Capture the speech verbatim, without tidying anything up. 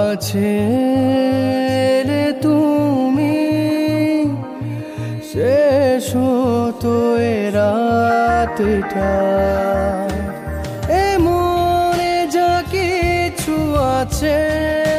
কাছে এলে তুমি শেষ হতো এ রাতটা। এ মনে যা কিছু আছে